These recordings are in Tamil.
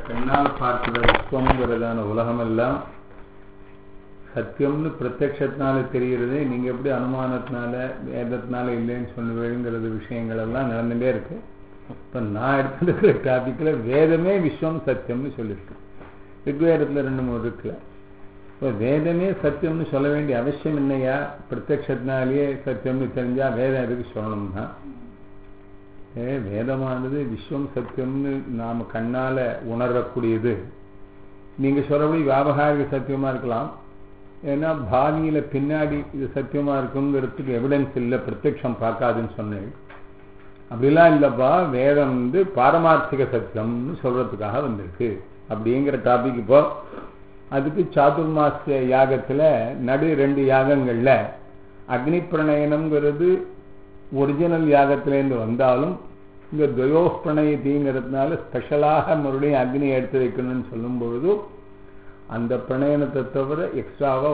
கண்ணால் பார்க்கிற விஸ்வம்ங்கிறதான உலகமெல்லாம் சத்தியம்னு பிரத்யக்ஷத்தினால தெரிகிறது. நீங்க எப்படி அனுமானத்தினால வேதத்தினால இல்லைன்னு சொல்லுவேங்கிறது விஷயங்கள் எல்லாம் நடந்துட்டே இருக்கு. இப்ப நான் எடுத்துருக்கிற டாபிக்ல வேதமே விஸ்வம் சத்தியம்னு சொல்லிருக்கு. ரிக்வேதத்துல 2-3 இருக்குல்ல. இப்போ வேதமே சத்தியம்னு சொல்ல வேண்டிய அவசியம் என்னையா? பிரத்யக்ஷத்தினாலேயே சத்தியம்னு தெரிஞ்சா வேதம் எதுக்கு சொல்லணும்னா, வேதமானது விஸ்வம் சத்தியம்னு நாம கண்ணால உணரக்கூடியது. நீங்க சொல்றபடி வியாபகாரிக சத்தியமா இருக்கலாம். ஏன்னா பாவியில பின்னாடி இது சத்தியமா இருக்குங்கிறதுக்கு எவிடன்ஸ் இல்லை, பிரத்யக்ஷம் பார்க்காதுன்னு சொன்னேன். அப்படிலாம் இல்லப்பா, வேதம் பாரமார்த்திக சத்தியம்னு சொல்றதுக்காக வந்திருக்கு அப்படிங்கிற டாபிக். இப்போ அதுக்கு சாதுர்மாசிய யாகத்துல நடு 2 யாகங்கள்ல அக்னி பிரணயனம்ங்கிறது ஒரிஜினல் யாகத்திலேருந்து வந்தாலும் இங்க துவயோ பிரணயத்திங்கிறதுனால ஸ்பெஷலாக மறுபடியும் அக்னி எடுத்து வைக்கணும்னு சொல்லும் பொழுது அந்த பிரணயனத்தை தவிர எக்ஸ்ட்ராவா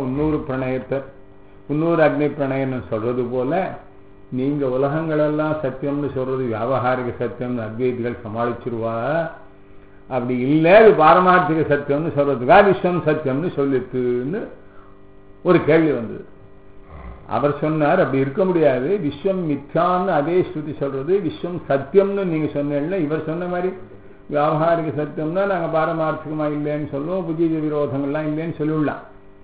இன்னொரு அக்னி பிரணயனம் சொல்றது போல நீங்க உலகங்களெல்லாம் சத்தியம்னு சொல்றது வியாபகாரிக சத்தியம்னு அத்வைதிகள் சமாளிச்சிருவா. அப்படி இல்லை, அது பாரமார்த்திக சத்தியம்னு சொல்றதுக்காக விஸ்வம் சத்தியம்னு சொல்லிட்டுன்னு ஒரு கேள்வி வந்தது. அவர் சொன்னார், அப்படி இருக்க முடியாது, விஸ்வம் மித்யான்னு அதே ஸ்ருதி சொல்றது, விஸ்வம் சத்தியம்னு நீங்க சொன்னீங்கன்னா இவர் சொன்ன மாதிரி வியாபகாரிக சத்தியம்னா நாங்க பாரமார்த்திகமா இல்லைன்னு சொல்லுவோம், புஜீஜ விரோதங்கள்லாம் இல்லைன்னு சொல்லிவிடலாம்.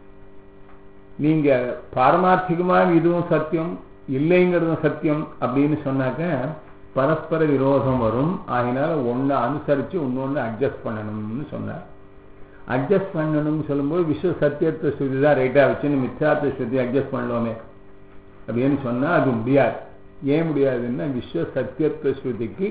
நீங்க பாரமார்த்திகமா இதுவும் சத்தியம் இல்லைங்கிறதும் சத்தியம் அப்படின்னு சொன்னாக்க பரஸ்பர விரோதம் வரும். ஆகினால ஒன்னு அனுசரிச்சு இன்னொன்னு அட்ஜஸ்ட் பண்ணணும்னு சொன்னார். அட்ஜஸ்ட் பண்ணணும்னு சொல்லும்போது விஸ்வ சத்தியத்துவ ஸ்ருதி தான் ரைட்டா வச்சுன்னு மித்யாத்துவ ஸ்ருதி அட்ஜஸ்ட் பண்ணலாமே அப்படின்னு சொன்னா அது முடியாது. ஏன் முடியாதுன்னா விஸ்வ சத்தியத்துவ ஸ்ருதிக்கு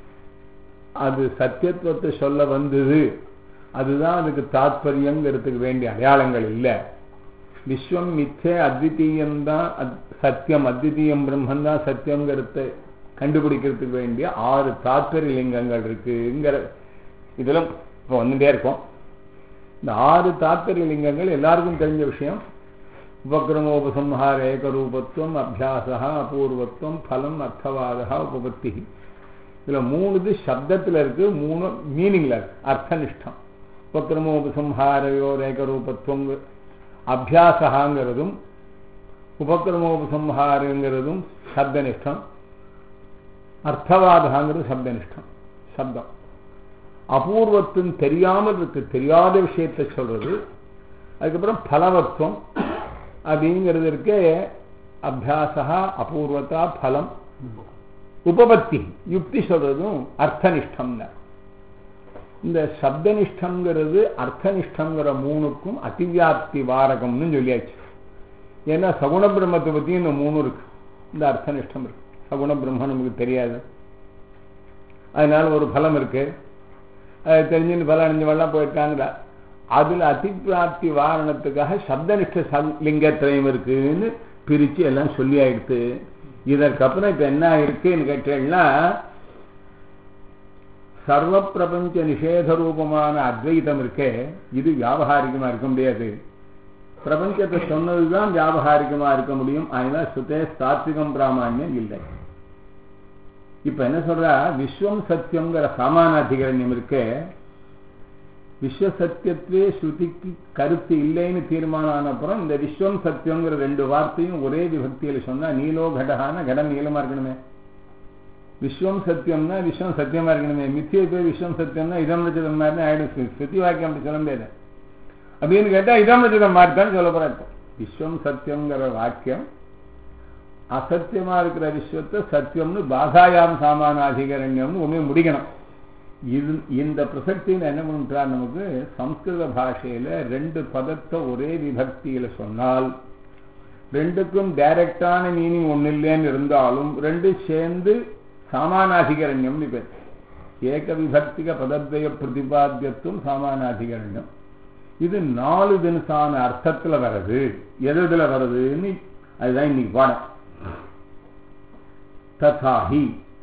அது சத்தியத்துவத்தை சொல்ல வந்தது, அதுதான் அதுக்கு தாத்பரியங்கிறதுக்கு வேண்டிய அடையாளங்கள் இல்லை. விஸ்வம் மித்ய அத்விதீயம்தான் சத்தியம், அத்விதீயம் பிரம்மன் தான் சத்தியம்ங்கிறத கண்டுபிடிக்கிறதுக்கு வேண்டிய 6 தாத்பரிய லிங்கங்கள் இருக்குங்கிற இதெல்லாம் இப்போ வந்துட்டே இருக்கும். இந்த 6 தாத்பரிய லிங்கங்கள் எல்லாருக்கும் தெரிஞ்ச விஷயம். உபக்ரமோபசம்ஹார ஏகரூபத்துவம், அபியாசா, அபூர்வத்துவம், பலம், அர்த்தவாதா, உபபத்தி. இதுல 3 சப்தத்துல இருக்கு, 3 மீனிங்ல இருக்கு, அர்த்தனிஷ்டம். உபக்ரமோபசம்ஹாரையோ ஏகரூபத்துவம் அபியாசகாங்கிறதும் உபக்ரமோபசம்ஹாரங்கிறதும் சப்தனிஷ்டம், அர்த்தவாதகாங்கிறது சப்தனிஷ்டம் சப்தம். அபூர்வத்துவம் தெரியாமல் இருக்கு, தெரியாத விஷயத்தை சொல்றது. அதுக்கப்புறம் பலவத்துவம் அப்படிங்கிறது இருக்கு, அபியாசா, அபூர்வத்தா, பலம், உபபத்தி, யுக்தி சொல்றதும் அர்த்தனிஷ்டம். இந்த சப்தனிஷ்டம்ங்கிறது அர்த்தனிஷ்டங்கிற 3க்கும் அதிவியாப்தி வாரகம்னு சொல்லியாச்சு. ஏன்னா சகுண பிரம்மத்தை பத்தி இந்த 3 இருக்கு, இந்த அர்த்தனிஷ்டம் இருக்கு. சகுண பிரம்மம் நமக்கு தெரியாது, அதனால ஒரு பலம் இருக்கு, அது தெரிஞ்சு பலம் அணிஞ்சவெல்லாம் போயிருக்காங்க. அதுல அதிபிராப்தி வாரணத்துக்காக சப்தனிஷ்ட லிங்கத்திரயம் இருக்குன்னு பிரிச்சு எல்லாம் சொல்லி ஆயிடுத்து. இதற்கப்புறம் இப்ப என்ன இருக்குன்னு கேட்டீங்கன்னா, சர்வ பிரபஞ்ச நிஷேத ரூபமான அத்வைதம் இருக்கே, இது வியாபகாரிகமா இருக்க முடியாது. பிரபஞ்சத்தை சொன்னதுதான் வியாபகாரிகமா இருக்க முடியும். அதனால சுதே சாத்விகம் பிராமணியம் இல்லை. இப்ப என்ன சொல்றா, விஸ்வம் சத்தியம்ங்கிற சாமானாதிகரண்யம் இருக்கே, விஸ்வ சத்தியத்திலே ஸ்ருதிக்கு கருத்து இல்லைன்னு தீர்மானம் ஆன அப்புறம் இந்த விஸ்வம் சத்தியம்ங்கிற 2 வார்த்தையும் ஒரே விபக்தியில சொன்னா நீலோ கடகான கடம் நீளமா இருக்கணுமே. விஸ்வம் சத்தியம்னா விஸ்வம் சத்தியமா இருக்கணுமே. மித்தியை போய் விஸ்வம் சத்தியம்னா இதம் ரச்சிதம் மாதிரி ஆயிடும். ஸ்ருதி வாக்கியம் அப்படி சொல்ல முடியாது. அப்படின்னு கேட்டா இதம் ரச்சிதம் மாதிரி தான் சொல்ல போறேன். விஸ்வம் சத்தியம்ங்கிற வாக்கியம் அசத்தியமா இருக்கிற விஸ்வத்தை சத்தியம்னு பாதாயாம் சாமானாதிகரண்யம்னு ஒண்ணு முடிக்கணும். இந்த பிரசக்தியில் என்ன பண்றார், நமக்கு சம்ஸ்கிருத பாஷையில 2 பதத்தை ஒரே விபக்தியில சொன்னால் 2க்கும் டைரக்டான மீனிங் ஒன்னு இல்லைன்னு இருந்தாலும் 2 சேர்ந்து சாமானாதிகரண்யம் பேர். ஏக விபக்திக பதத்வய பிரதிபாத்தியத்துவம் சாமானாதிகரண்யம். இது 4 தினசான அர்த்தத்துல வருது. எதுல வருதுன்னு அதுதான் இன்னைக்கு பாடம். ததாஹி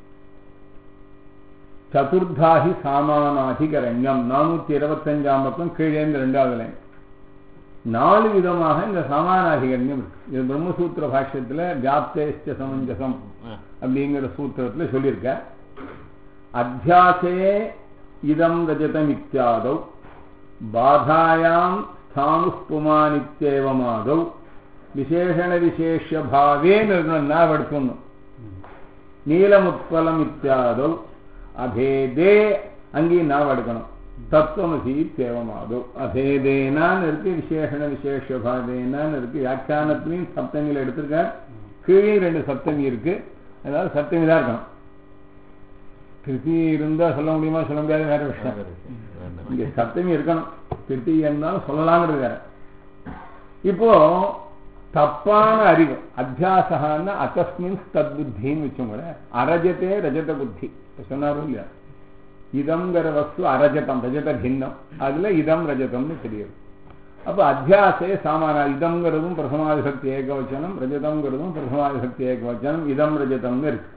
சதுர்தாஹி சாமானாதிகரண்யம் 425ஆம் பக்கம் கீழே 2வது லைன். 4 விதமாக இந்த சாமானாதிகரண்யம் இருக்கு. இது பிரம்மசூத்திர பாஷ்யத்துல வியாப்தேஷ்ட சமஞ்சசம் அப்படிங்கிற சூத்திரத்துல சொல்லியிருக்க. அத்தியாசே இதம் ரஜதம் இத்தியாதௌ பாதாயாம் ஸ்தானுः புமானித்யேவமாதௌ விசேஷண விசேஷ்ய பாவே நாவெடுக்கணும். நீலமுத்பலம் இத்தியாதௌ அபேதே அங்கேயும் நாவெடுக்கணும். தத்துவமசி இத்தியேவமாதௌ அபேதேனான்னு இருக்கு, விசேஷண விசேஷ்ய பாவேனான்னு இருக்கு. வியாக்கியானத்திலையும் சப்தமியில் எடுத்திருக்கார், கீழே 2 சப்தமி இருக்கு. அதாவது சப்தமி தான் இருக்கணும். திருப்தி இருந்தா சொல்ல முடியுமா சொல்ல முடியாது வேற விஷயம். இங்க சப்தமி இருக்கணும், திருப்தி இருந்தாலும் சொல்லலாங்கிறது வேற. இப்போ தப்பான அறிவு அத்தியாசகான்னா அத்தஸ்மின் தத்புத்தின்னு வச்சோங்க. அரஜத்தே ரஜத புத்தி சொன்னாரும் இல்லையா, இதம்ங்கிற வஸ்து அரஜதம், ரஜத பின்னம், அதுல இதம் ரஜதம்னு தெரியுது. அப்ப அத்தியாசே சாமான இதம்ங்கிறதும் பிரதமாதிசக்தி ஏகவச்சனம், ரஜதம்ங்கிறதும் பிரதமாதிசக்தி ஏகவச்சனம், இதம் ரஜதம்னு இருக்கு.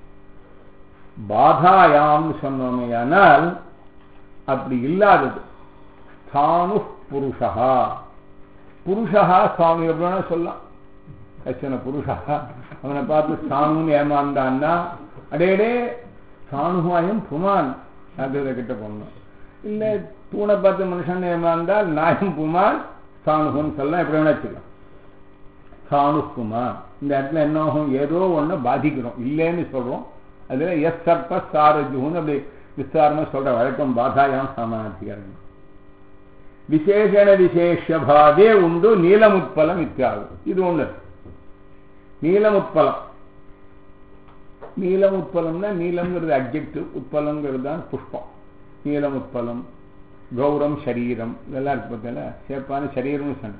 பாதாயாம் சொன்னோமே, ஆனால் அப்படி இல்லாதது ஸ்தானு புருஷா. புருஷா ஸ்தானு எப்படின்னா சொல்லலாம். கச்சன புருஷா அவனை பார்த்து ஸ்தானுன்னு ஏமாந்தான்னா அடேடே ஸ்தானுவாயும் புமான் அது கிட்ட போடணும். இல்லை தூணை பார்த்து மனுஷன் ஏமாந்தால் நாயம் புமான் ஸ்தானுன்னு சொல்லலாம். எப்படி வேணா வச்சுக்கலாம். ஸ்தானு புமான் இந்த இடத்துல என்ன ஆகும், ஏதோ ஒன்று பாதிக்கிறோம் இல்லைன்னு சொல்றோம். அதுல எஸ் சர்ப்ப சாரஜுன்னு அப்படி விஸ்தாரமா சொல்ற வழக்கம் பாதாயாம் சாமானாதிகாரம். விசேஷண விசேஷ பாவே உண்டு நீலமுத்பலம் இத்தியாகும். இது ஒண்ணு. நீலமுத்பலம், நீலமுத்பலம்னா நீலம்ங்கிறது அட்ஜெக்டிவ், உட்பலம்ங்கிறது தான் புஷ்பம். நீலமுத்பலம், கௌரம் சரீரம் இதெல்லாம் இருக்கு பார்த்தீங்களா, சேப்பான சரீரம்னு சொன்ன.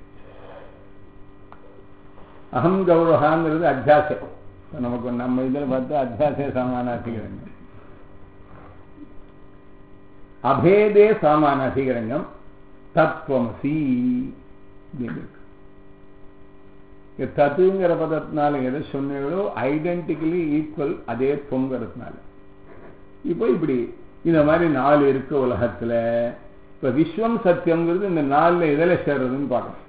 அகம் கௌரகாங்கிறது அத்தியாசை. நமக்கு நம்ம இதில் பார்த்தா அத்தியாசே சாமானாதிகரண்யம், அபேதே சாமானாதிகரண்யம், தத்துவமசி. தத்துங்கிற பதத்தினால எதை சொன்னீங்களோ ஐடென்டிக்கலி ஈக்குவல் அதே தொங்கிறதுனால. இப்போ இப்படி இந்த மாதிரி 4 இருக்கு உலகத்துல. இப்ப விஸ்வம் சத்தியம்ங்கிறது இந்த 4 இதில் சேர்றதுன்னு பார்க்கணும்.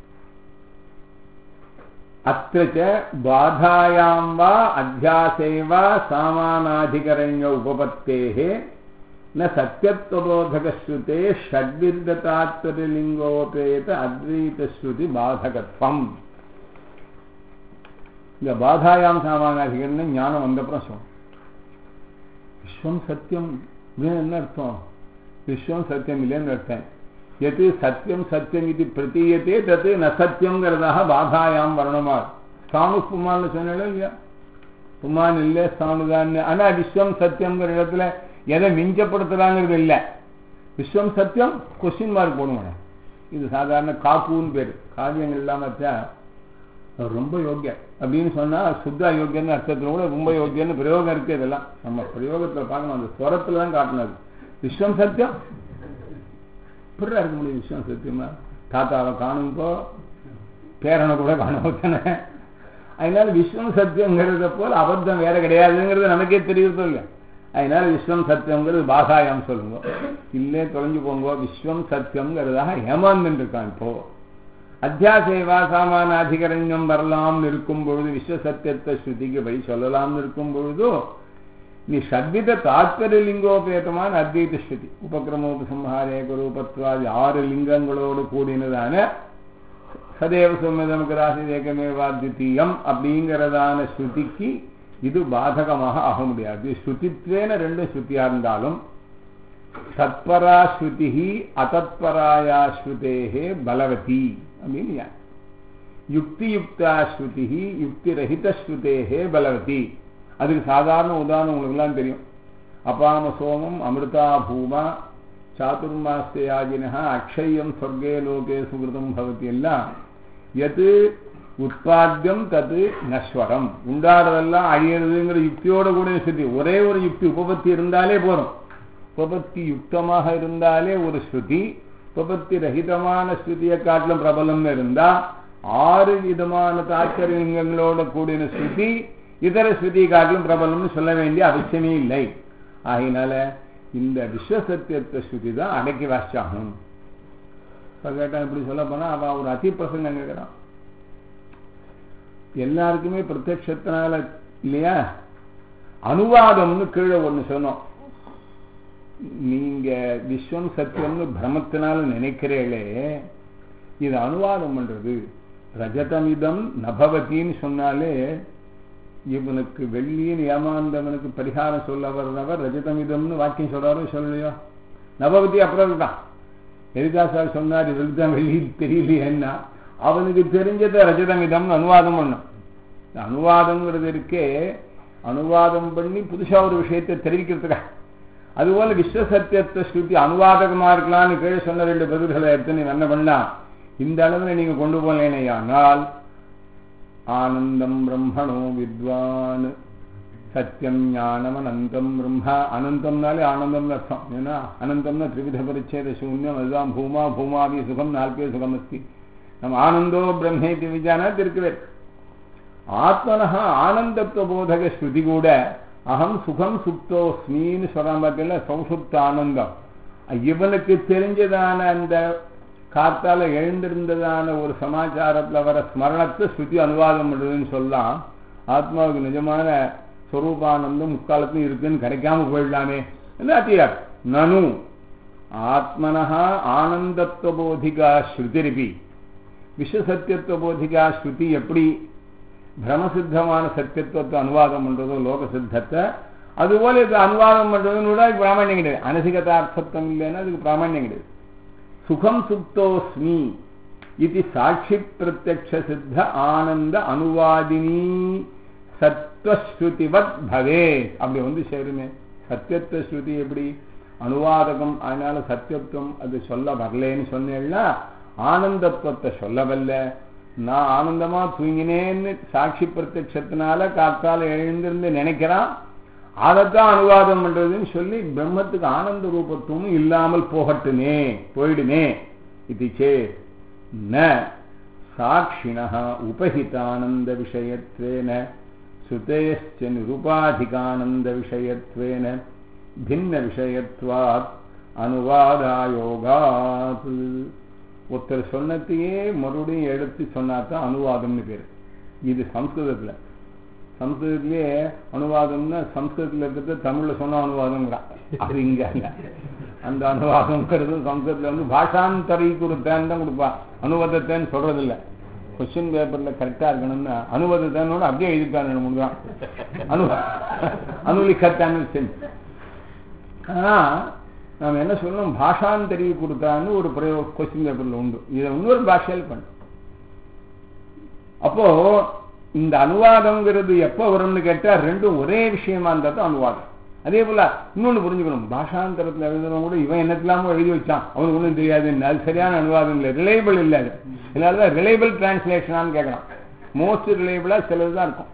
அத்ரச்ச பாதாயாம் வா அத்தியாசே வா சாமானாதிகரண்ய உபபத்தேஹே ந சத்யத்வபோதகஸ்ருதே ஷட்விர்ததாத்வலிங்கோபேத அத்வைதஸ்ருதி பாதகத்வம். இந்த பாதாயாம் சாமானாதிகரண்யம் ஞானம் வந்தப்புறம் சொல்லும். விஸ்வம் சத்தியம் என்ன அர்த்தம், விஸ்வம் சத்தியம் இல்லைன்னு அர்த்தம். எது சத்தியம் சத்தியம் இது பிரதீயத்தே தத்து ந சத்தியங்கிறதாக பாதாயாம் வரணுமா. ஸ்தானு புமான்னு சொன்னாலும் இல்லையா, புமான் இல்லை ஸ்தானுதான். ஆனா விஸ்வம் சத்தியம்ங்கிற இடத்துல எதை மிஞ்சப்படுத்துறாங்கிறது இல்லை. விஸ்வம் சத்தியம் கொஸ்டின் மார்க் போடுவாங்க. இது சாதாரண காக்குன்னு பேரு. காவியங்கள் இல்லாம ரொம்ப யோக்கியம் அப்படின்னு சொன்னா சுத்தா யோக்கியன்னு அர்த்தத்துல கூட ரொம்ப யோக்கியன்னு பிரயோகம் இருக்கு. இதெல்லாம் நம்ம பிரயோகத்துல பார்க்கணும், அந்த ஸ்வரத்துல தான் காட்டினது. விஸ்வம் சத்தியம் இப்படிதான் இருக்க முடியும். விஸ்வம் சத்தியமா தாத்தாவை காணும்போ பேரனை கூட காணத்தானே. அதனால விஸ்வம் சத்தியங்கிறத போல அபத்தம் வேற கிடையாதுங்கிறது நமக்கே தெரியுறதோ இல்லையா. அதனால விஸ்வம் சத்தியம்ங்கிறது பாதாயாம் சொல்லுங்க, இல்லே தொலைஞ்சு போங்க. விஸ்வம் சத்தியம்ங்கிறதாக ஏமாந்துட்டு இருக்கான். இப்போ அத்தியாசேவா சாமானாதிகரண்யம் வரலாம்னு இருக்கும் பொழுது, விஸ்வ சத்தியத்தை ஸ்ருதிக்கு வழி சொல்லலாம்னு இருக்கும் பொழுதோ நீ ஷட்வித தாத்பரிய லிங்கோபேதமான அத்வைத ஸ்ருதி உபக்கிரமோபசம்ஹாரே குரூபத்வாதி 6 லிங்கங்களோடு கூடினதான சதேவ சோமதமகராசி ஏகமேவாத்விதீயம் அப்படிங்கிறதான ஸ்ருதிக்கு இது பாதகமாக ஆக முடியாது. ஸ்ருதித்வேன 2 ஸ்ருதியா இருந்தாலும் தத்பரா ஸ்ருதி அதத்பராயா ஸ்ருதேஹே பலவதி அப்படின்னு யுக்தியுக்தா ஸ்ருதி யுக்திரஹித ஸ்ருதேஹே பலவதி. அதுக்கு சாதாரண உதாரணம் உங்களுக்கு எல்லாம் தெரியும். அபாம சோமம் அமிர்தா பூமா சாதுர்மாஸ்தயாஜினா அக்ஷயம் சொர்க்கே லோகே சுகிருதம் பவதி எல்லாம் எது உற்பாத்தியம் தது நஸ்வரம். உண்டாடுறதெல்லாம் அழியறதுங்கிற யுக்தியோட கூட ஸ்ருதி. ஒரே ஒரு யுக்தி உபபத்தி இருந்தாலே போதும். உபபத்தி யுக்தமாக இருந்தாலே ஒரு ஸ்ருதி. உபபத்தி ரஹிதமான ஸ்ருதியை காட்டிலும் பிரபலம்னு இருந்தா 6 விதமான தாத்பரியங்களோட கூடின ஸ்ருதி இதர ஸ்ருதி காட்டிலும் பிரபலம்னு சொல்ல வேண்டிய அவசியமே இல்லை. ஆகினால இந்த விஸ்வசத்தியத்தை ஸ்ருதி தான் அடக்கி வாசிச்சாகணும். இப்ப கேட்டா இப்படி சொல்ல போனா அவ ஒரு அதி பிரசங்கம் கேட்கிறான். எல்லாருக்குமே பிரத்யட்சத்தினால இல்லையா. அனுவாதம்னு கீழே ஒண்ணு சொன்னோம். நீங்க விஸ்வம் சத்தியம்னு பிரமத்தினால நினைக்கிறீங்களே, இது அனுவாதம் பண்றது. ரஜதமிதம் நபவத்தின்னு சொன்னாலே இவனுக்கு வெள்ளியின் ஏமாந்தவனுக்கு பரிகாரம் சொல்ல வர்றவர் ரஜதமிதம்னு வாக்கியம் சொல்றாரோ சொல்லலையோ? நபவதி அப்புறம் தான் எதுக்கா சார் சொன்னார், இவருக்கு தான் வெள்ளி தெரியலையேன்னா அவனுக்கு தெரிஞ்சதை ரஜதமிதம்னு அனுவாதம் பண்ணும். அனுவாதம்ங்கிறது இருக்கே, அனுவாதம் பண்ணி புதுசா ஒரு விஷயத்தை தெரிவிக்கிறதுக்கா. அதுபோல விஸ்வசத்தியத்தை ஸ்ருதி அனுவாதகமா இருக்கலாம்னு கீழே சொன்ன 2 பதில்களை எடுத்து நீ என்ன பண்ணா இந்த அளவுல நீங்க கொண்டு போனேனையானால் ஆனந்தம் பிரம்மணோ வித்வான் சத்தியம் ஞானம் அனந்தம் பிரம்மா. அனந்தம்னாலே ஆனந்தம்னு அர்த்தம். ஏன்னா அனந்தம்னா திரிவித பரிச்சேத சூன்யம், அதுதான் பூமா பூமாவி சுகம் 4 பேர் சுகம் அஸ்தி. நம்ம ஆனந்தோ பிரம்மேதி விஜானாத் இருக்கவே. ஆத்மனஹா ஆனந்தத்துவ போதக ஸ்ருதி கூட அகம் சுகம் சுப்தோஸ்மின்னு சொல்றான் பார்த்தீங்களா, சௌசுப்த ஆனந்தம். இவனுக்கு தெரிஞ்சதான அந்த காத்தால எழுந்திருந்ததான ஒரு சமாச்சாரத்தில் வர ஸ்மரணத்தை ஸ்ருதி அனுவாதம் பண்ணுறதுன்னு சொல்லலாம். ஆத்மாவுக்கு நிஜமான ஸ்வரூபானந்தம் முக்காலத்தும் இருக்குன்னு கிடைக்காம போயிடலாமே எல்லாத்தையும். நனு ஆத்மனஹா ஆனந்தத்துவ போதிகா ஸ்ருதிரிபி விஸ்வசத்தியத்துவ போதிகா ஸ்ருதி எப்படி பிரமசித்தமான சத்தியத்துவத்தை அனுவாதம் பண்றதோ லோக சித்தத்தை, அதுபோல இது அனுவாதம் பண்றதுன்னு கூட அதுக்கு பிராமணியம் கிடையாது. அனசிகதார்த்தம் இல்லைன்னா அதுக்கு பிராமணியம் கிடையாது. சுகம் சுப்தோஸ்மி இது சாட்சி பிரத்யக்ஷ சித்த ஆனந்த அனுவாதினி சத்வஸ்ருதிவத் பவே. அப்படி வந்து சேருமே. சத்தியத்துவ ஸ்ருதி எப்படி அனுவாதகம், அதனால சத்தியத்துவம் அது சொல்ல வரலன்னு சொன்னேன்னா ஆனந்தத்துவத்தை சொல்லவல்ல. நான் ஆனந்தமா தூங்கினேன்னு சாட்சி பிரத்யட்சத்தினால காத்தால எழுந்திருந்து நினைக்கிறான், அதைத்தான் அனுவாதம் பண்றதுன்னு சொல்லி பிரம்மத்துக்கு ஆனந்த ரூபத்துவமும் இல்லாமல் போகட்டுமே போயிடுமே. இது சே ந சாட்சிணः உபஹிதானந்த விஷயத்வேன சுதேஷ்ச நிருபாதிகானந்த விஷயத்வேன பின்ன விஷயத்வாத் அனுவாதாயோகாத். ஒருத்தர் சொன்னத்தையே மறுபடியும் எடுத்து சொன்னாதான் அனுவாதம்னு பேரு. இது சம்ஸ்கிருதத்துல. சம்ஸ்கிருதத்திலேயே அனுவாதம்னா சம்ஸ்கிருதத்துல இருக்கிறது தமிழ்ல சொன்ன அனுவாதம்ங்கிறான். அது இங்க அந்த அனுவாதம்ங்கிறது சம்ஸ்கிருதத்துல வந்து பாஷாந்தரீகுருத்தேன்னு தான் கொடுப்பா, அனுவாதத்தேன்னு சொல்றது இல்லை. கொஸ்டின் பேப்பர்ல கரெக்டா இருக்கணும்னா அனுவாதத்தேனோட அப்படியே எழுதிருக்காங்க முடிதான் அனுலிக்கத்தான்னு செஞ்சு. ஆனா நாம் என்ன சொல்லணும், பாஷாந்தரி கொடுத்தான்னு ஒரு கொஸ்டின் பேப்பர்ல உண்டு. இதை இன்னொரு பாஷையில் பண்ண. அப்போ இந்த அனுவாதம்ங்கிறது எப்போ வரும்னு கேட்டா ரெண்டும் ஒரே விஷயமா இருந்தா தான் அனுவாதம். அதே போல இன்னொன்னு புரிஞ்சுக்கணும், பாஷாந்தரத்தில் எழுதுறவங்க கூட இவன் என்னத்திலாமோ எழுதி வச்சான் அவனுக்கு ஒன்றும் தெரியாதுன்னு, அது சரியான அனுவாதம் இல்லை, ரிலையபிள் இல்லை. அது இதனாலதான் ரிலையபிள் டிரான்ஸ்லேஷனான்னு கேட்கலாம். மோஸ்ட் ரிலையபிளா சிலது தான் இருக்கும்.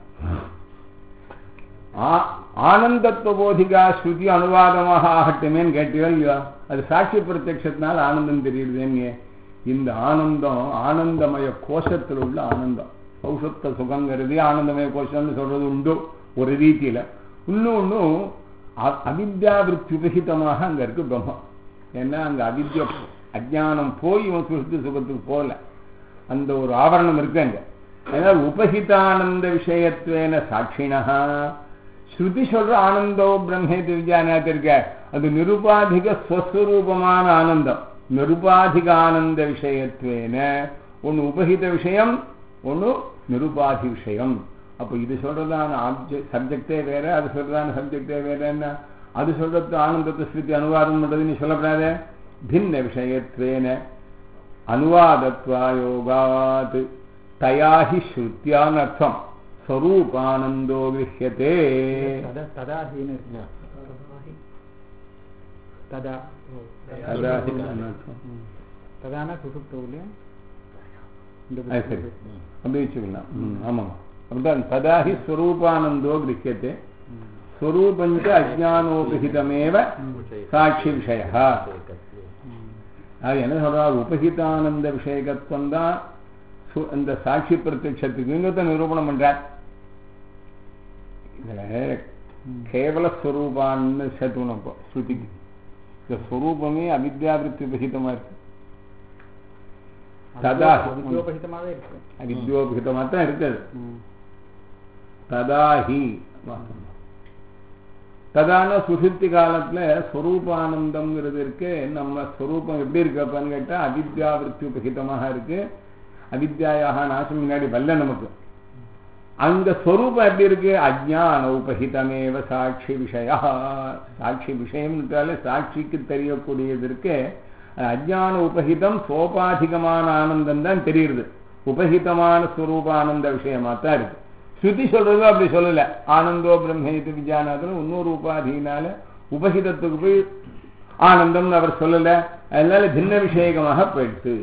ஆனந்தத்துவ போதிகா ஸ்ருதி அனுவாதமாக ஆகட்டுமேன்னு கேட்டீர்கள் இல்லையா, அது சாட்சி பிரத்யட்சத்தினால் ஆனந்தம் தெரியுதுன்னு. இந்த ஆனந்தம் ஆனந்தமய கோஷத்தில் உள்ள ஆனந்தம். சௌசத்த சுகங்கிறது ஆனந்தமய கோஷம்னு சொல்றது உண்டு ஒரு ரீதியில. இன்னொன்னு அவித்யாவிருத்தி உபகிதமாக அங்க இருக்கு பிரம்மம். ஏன்னா அங்க அவித்ய அஜானம் போய் இவன் சுஷ்டி சுகத்துக்கு போகல, அந்த ஒரு ஆவரணம் இருக்கு அங்க. அதனால உபகிதானந்த விஷயத்வேன சாட்சிணா ஸ்ருதி சொல்ற ஆனந்தோ பிரம்மேதி விஜயானாத் இருக்க, அது நிருபாதிக ஸ்வஸ்வரூபமான ஆனந்தம். நிருபாதிக ஆனந்த விஷயத்வேன ஒன்னு உபகித விஷயம், ஒன்னு நிருபாதி விஷயம். அப்போ இது சொல்றதான சப்ஜெக்டே வேற, அது சொல்றதான சப்ஜெக்டே வேற. என்ன அது சொல்றது ஆனந்தத்தை ஸ்ருதி அனுவாதம் பண்றது நீ சொல்லப்படாத. பின்ன விஷயத்வேன அனுவாதத்வாயோகாத் தயாஹி ஸ்ருத்யான் அர்த்தம் ஸ்வரூபானந்தோ கிருஹ்யதே. அப்படி வச்சுக்கலாம். ஆமாம், அப்படிதான். ததாஹி ஸ்வரூபானந்தோ கிருஹ்யதே ஸ்வரூபஞ்ச அஜ்ஞானோபகிதமேவ சாட்சி விஷயா. அது என்ன சொல்றாரு, உபகிதானந்த விஷயகத்துவம் தான் இந்த சாட்சி பிரத்யட்சத்துக்குங்கிறத நிரூபணம் பண்றார். இதுல கேவல ஸ்வரூபான்னு சேர்த்துக்கணும். இப்போ ஸ்ருதிக்கு இந்த ஸ்வரூபமே அவித்யாவிருத்தி உபகிதமா இருக்கு. வித்யோபகிதமா தான் இருக்குது. ததாஹி ததான சுஷுப்தி காலத்துல ஸ்வரூபானந்தம்ங்கிறது இருக்கு. நம்ம ஸ்வரூபம் எப்படி இருக்கப்பன்னு கேட்டா அவித்யாவிருத்தி உபகிதமாக இருக்கு. அவித்யாயாக நாசம் முன்னாடி வல்ல நமக்கு. அந்த ஸ்வரூபம் எப்படி இருக்கு? அஜ்ஞான உபகிதமேவ சாட்சி விஷயா. சாட்சி விஷயம்ன்றாலே சாட்சிக்கு தெரியக்கூடியது இருக்கு. அஜ்ஞான உபகிதம் சோபாதிகமான ஆனந்தம் தான் தெரியுது. உபகிதமான ஸ்வரூபானந்த விஷயமா தான் இருக்கு. ஸ்ருதி சொல்றதோ அப்படி சொல்லல. ஆனந்தோ பிரம்மேது விஜயானாதன் இன்னொரு உபாதியினால உபகிதத்துக்கு போய் ஆனந்தம்னு அவர் சொல்லல. அதனால பின்ன விஷயகமாக போயிடுச்சு.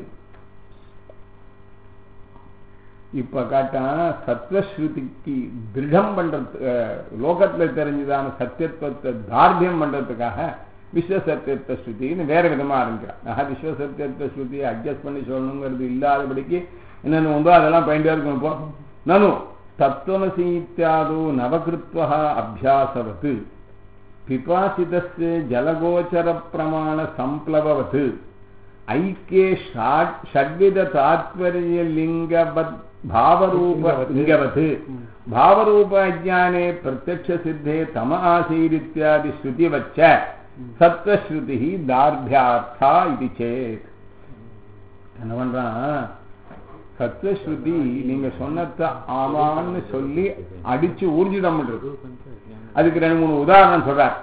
இப்ப காட்டா சத்வஸ்ருதிக்கு திருடம் பண்றது, லோகத்துல தெரிஞ்சதான சத்தியத்துவத்தை தார்டியம் பண்றதுக்காக விஸ்வசத்தியத்துவ ஸ்ருதின்னு வேற விதமா ஆரம்பிக்கிறான். விஸ்வசத்தியத்துவ ஸ்ருதியை அட்ஜஸ்ட் பண்ணி சொல்லணுங்கிறது இல்லாதபடிக்கு என்னென்ன உண்டோ அதெல்லாம் பயன்படுத்தி இருக்கணும். இப்போ நனு தத்துவமசி இத்தியாதோ நவகிருத்வ அபியாசவத் பிபாசிதஸ்ய ஜலகோச்சர பிரமாண சம்ப்ளவவத் ஐக்கியே ஷட்வித தாத்பர்ய லிங்கவத் भावरूपलिंगवत् भावरूप अज्ञाने प्रत्यक्ष सिद्धे तम आसीरित्यादि श्रुतिवच्च सत्वश्रुति दार्ढ्यार्था इति चेत् என்ன பண்றான்? சத்வஸ்ருதி நீங்க சொன்னத ஆமான்னு சொல்லி அடிச்சு ஊர்ஜிதம் பண்றது. அதுக்கு 2-3 உதாரணம் சொல்றார்.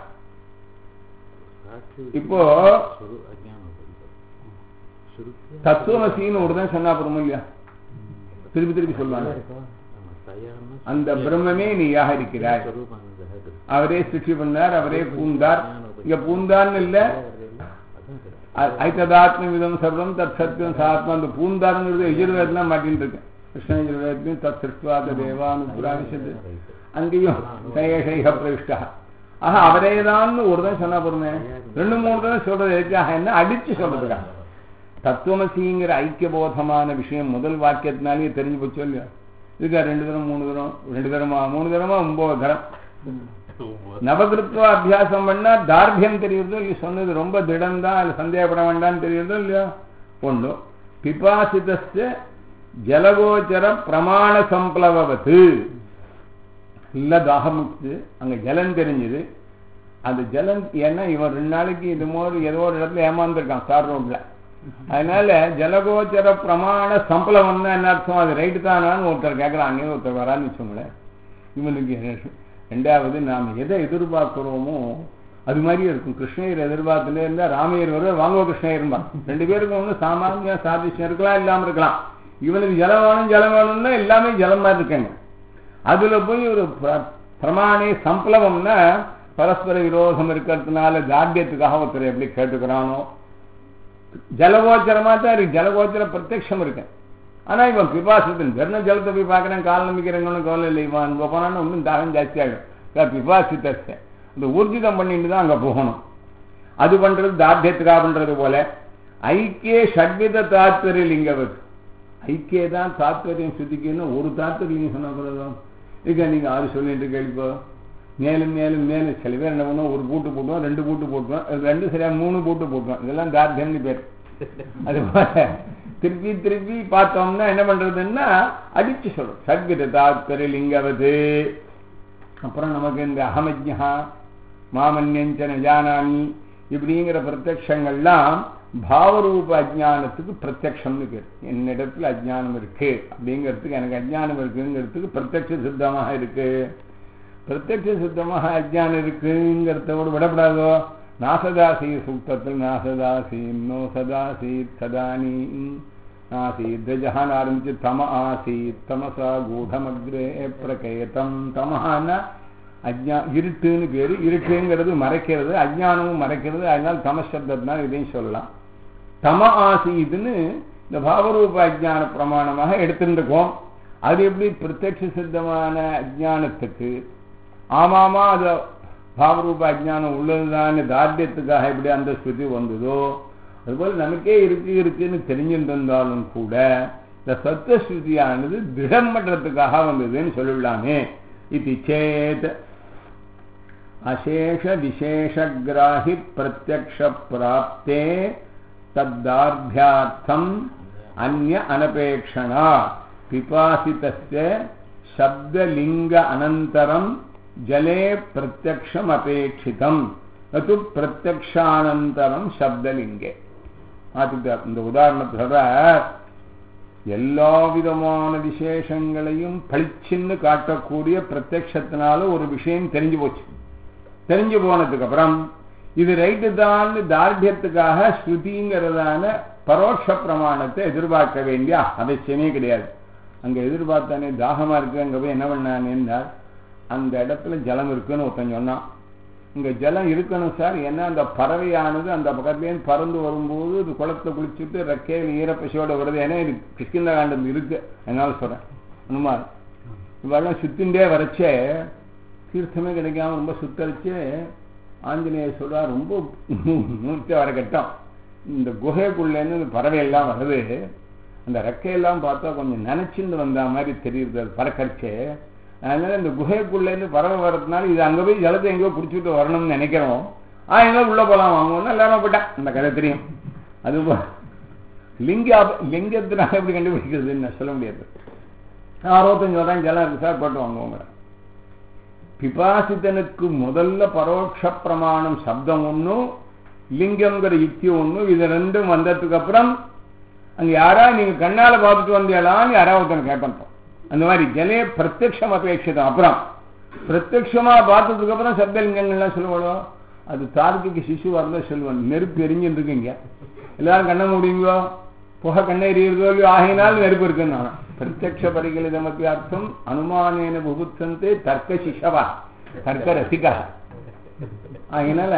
இப்போ தத்துவமசின்னு ஒருதான் சொன்னா போறோம் இல்லையா? திருப்பி திருப்பி சொல்லுவாங்க. அந்த பிரம்மே நீயாக இருக்கிறாய். அவரே சிருஷ்டி பண்ணார், அவரே பூந்தார். இங்க பூந்தார்னு இல்ல, ஐத்ததாத்ம விதம் சர்வம் தத் சத்தியம் சாத்மா. அந்த பூந்தாருங்கிறது யஜுர்வேதம் மாட்டின்னு இருக்கு. கிருஷ்ண யஜுர்வேதத்தையும் தத் சிருஷ்டுவாத தேவானுபுராவிஷது அங்கேயும் சயேஷைக பிரவிஷ்டா. ஆக அவரேதான் ஒருதான் சொன்னா போறமே. 2-3 தான் சொல்றது எதுக்காக? என்ன அடிச்சு சொல்றதுக்காக. தத்துவமசிங்கிற ஐக்கியபோதமான விஷயம் முதல் வாக்கியத்தினாலேயே தெரிஞ்சு போச்சு இல்லையா? இதுக்கா 2 தரம் 3 தரம் 2 தரமா 3 தரமா 9 தரம் நவகிருத்வ அபியாசம் பண்ணா தார்டியம் தெரியுறதோ இல்லையா? சொன்னது ரொம்ப திடம் தான், அது சந்தேகப்பட வேண்டாம்னு தெரியுறதோ இல்லையா? ஒன்று பிபாசிதஸ்ய ஜலகோச்சர பிரமாண சம்ப்ளவவத். இல்ல தாகமுக்கு அங்க ஜலம் தெரிஞ்சது. அந்த ஜலம் ஏன்னா இவன் 2 நாளைக்கு இது மாதிரி ஏதோ ஒரு இடத்துல ஏமாந்துருக்கான் சார் ரோட்ல. அதனால ஜலகோச்சர பிரமாண சம்பளம் என்ன அர்த்தம்? அது ரைட்டு தானான்னு ஒருத்தர் கேட்கறான். அங்கே ஒருத்தர் வரான்னு வச்சோங்களேன். இவனுக்கு 2வது நாம் எதை எதிர்பார்க்கிறோமோ அது மாதிரியே இருக்கும். கிருஷ்ணயர் எதிர்பார்த்துல இருந்தா ராமையர் வருவார், வாங்குவ கிருஷ்ணயர் இருந்தான். 2 பேருக்கும் ஒன்று சாமானிய சாதிஷம் இருக்கலாம், இல்லாம இருக்கலாம். இவனுக்கு ஜலம் வேணும் ஜலம் வேணும்னா எல்லாமே ஜலம் மாதிரி இருக்காங்க. அதுல போய் ஒரு பிரமாணே சம்பளம்னா பரஸ்பர விரோதம் இருக்கிறதுனால தார்டியத்துக்காக ஒருத்தர் எப்படி கேட்டுக்கிறானோ ஜலகோச்சரமா தான் இருக்கு. ஜலகோச்சர பிரத்யக்ஷம் இருக்கு. ஆனா இவன் பிபாசித்தன் வெறும் ஜலத்தை போய் பார்க்கறேன், கால் நம்பிக்கிறவங்கன்னு கவலை இல்லை. இவன் அங்க போனான்னு இன்னும் தாகம் ஜாஸ்தி ஆகும். பிபாசித்த இந்த ஊர்ஜிதம் பண்ணிட்டு தான் அங்க போகணும். அது பண்றது தார்டியத்துக்காக பண்றது போல. ஐக்கிய ஷட்வித தாத்பரிய லிங்கவது. ஐக்கிய தான் தாத்பரியம் சுத்திக்கணும். ஒரு தாத்பரியம் சொன்னா போதும். இதுக்க நீங்க 6 சொல்லிட்டு கேள்விப்போ மேலும் மேலும் மேலும் சில பேர் என்ன பண்ணுவோம், ஒரு பூட்டு போட்டுவோம், 2 பூட்டு போட்டுவோம், 2 சரியா 3 பூட்டு போட்டுவோம். இதெல்லாம் தார்டியம்னு பேர். அது போல திருப்பி திருப்பி பார்த்தோம்னா என்ன பண்றதுன்னா அடிச்சு சொல்றோம். சத்வித தாத்பரிய லிங்கவது. அப்புறம் நமக்கு இந்த அகமஜ்ஞா மாமன்யஞ்சன ஜானானி இப்படிங்கிற பிரத்யக்ஷங்கள்லாம் பாவரூப அஜ்ஞானத்துக்கு பிரத்யக்ஷம்னு பேர். என்னிடத்துல அஜ்ஞானம் இருக்கு அப்படிங்கிறதுக்கு, எனக்கு அஜ்ஞானம் இருக்குங்கிறதுக்கு பிரத்யக்ஷ சித்தமாக இருக்கு. பிரத்யக்ஷ சித்தமாக அஜ்ஞானம் இருக்குங்கிறதோடு விடப்படாதோ. நாசதாசி சூக்தத்தில் நாசதாசி நோ சதாசி சதானி நாசீத்வஜஹான்னு ஆரம்பிச்சு தம ஆசீத் தமசா கூடமக்ரே பிரகேதம். தமஹான்னா இருட்டுன்னு பேரு. இருட்டுங்கிறது மறைக்கிறது, அஜ்ஞானமும் மறைக்கிறது. அதனால தமசப்தத்தினால் இதையும் சொல்லலாம். தம ஆசீதுன்னு இந்த பாவரூப அஜ்ஞான பிரமாணமாக எடுத்துருக்கோம். அது எப்படி பிரத்யக்ஷ சித்தமான அஜ்ஞானத்துக்கு ஆமாமா அது பாவரூப அஜ்ஞானம் உள்ளதுதான் தார்டியத்துக்காக எப்படி அந்த ஸ்ருதி வந்ததோ அதுபோல நமக்கே இருக்குன்னு தெரிஞ்சிருந்தாலும் கூட இந்த சத்வஸ்ருதியானது திடம் பண்றதுக்காக வந்ததுன்னு சொல்லிடலாமே. இது சேத் அசேஷ விசேஷகிராஹி பிரத்யக்ஷ பிராப்தே தத்தார்த்தியார்த்தம் அன்ய அனபேக்ஷணா பிபாசிதஸ்ய சப்தலிங்க அனந்தரம் ஜலே பிரத்யக்ஷம் அபேட்சிதம் அது பிரத்யக்ஷானந்தரம் சப்தலிங்கே. இந்த உதாரணத்தை சொல்ற எல்லா விதமான விசேஷங்களையும் பளிச்சுன்னு காட்டக்கூடிய பிரத்யக்ஷத்தினால ஒரு விஷயம் தெரிஞ்சு போச்சு. தெரிஞ்சு போனதுக்கு அப்புறம் இது ரைட்டு தான் தார்டியத்துக்காக ஸ்ருதிங்கிறதான பரோட்ச பிரமாணத்தை எதிர்பார்க்க வேண்டிய அவசியமே கிடையாது. அங்க எதிர்பார்த்தானே தாகமா இருக்கு, அங்க போய் என்ன பண்ணானேன்னா அந்த இடத்துல ஜலம் இருக்குன்னு ஒருத்தன் சொன்னான். இங்க ஜலம் இருக்கணும் சார், ஏன்னா அந்த பறவையானது அந்த பக்கத்துலேருந்து பறந்து வரும்போது இது குளத்தை குளிச்சுட்டு ரெக்கையில் ஈரப்பசியோட வருது. ஏன்னா இது கிருஷ்ண காண்டம் இருக்கு, அதனால சொல்றேன். அனுமார் இவெல்லாம் சுத்தின்றே வரைச்சே தீர்த்தமே கிடைக்காம ரொம்ப சுத்தரிச்சு ஆஞ்சநேயர் சொல்றா ரொம்ப மூர்த்தி வர கட்டம். இந்த குகைக்குள்ளேருந்து பறவையெல்லாம் வருது, அந்த ரெக்கையெல்லாம் பார்த்தா கொஞ்சம் நினைச்சுன்னு வந்த மாதிரி தெரியுது அது பறக்கரிச்சு. அதனால இந்த குகைக்குள்ளேருந்து பறவை வர்றதுனால இது அங்கே போய் ஜலத்தை எங்கேயோ பிடிச்சிட்டு வரணும்னு நினைக்கிறோம். எங்கே உள்ள போகலாம் வாங்குவோம்னா எல்லாரும் போயிட்டான். அந்த கதை தெரியும். அது லிங்கத்தினால எப்படி கண்டுபிடிக்கிறதுன்னு நான் சொல்ல முடியாது. 65 வராங்க ஜலம் இருக்கு சார் போட்டு வாங்குவோங்க. பிபாசித்தனுக்கு முதல்ல பரோட்ச பிரமாணம் சப்தம் ஒன்றும் லிங்கம்ங்கிற யுக்தி ஒன்றும், இது ரெண்டும் வந்ததுக்கு அப்புறம் அங்கே யாரா நீங்க கண்ணால பார்த்துட்டு வந்தீங்களான்னு யாராவது கேட்கணும். அந்த மாதிரி ஜலே பிரத்யக்ஷம் அபேட்சிதம். அப்புறம் பிரத்யக்ஷமா பார்த்ததுக்கு அப்புறம் சப்தலிங்கங்கள்லாம் சொல்லுவோம். அது தார்க்கிக்கு சிசுவா இருந்தால் சொல்லுவான், நெருப்பு எரிஞ்சுட்டு இருக்குங்க, எல்லாரும் கண்ண முடியுங்களோ, புகை கண்ணை எரியுறதோ இல்லையோ, ஆகினால் நெருப்பு இருக்குன்னு. பிரத்யக்ஷ பரிகலிதமப்பி அர்த்தம் அனுமானேன புகுத்தந்தே தர்க்க சிஷவா தர்க்க ரசிகா. அதனால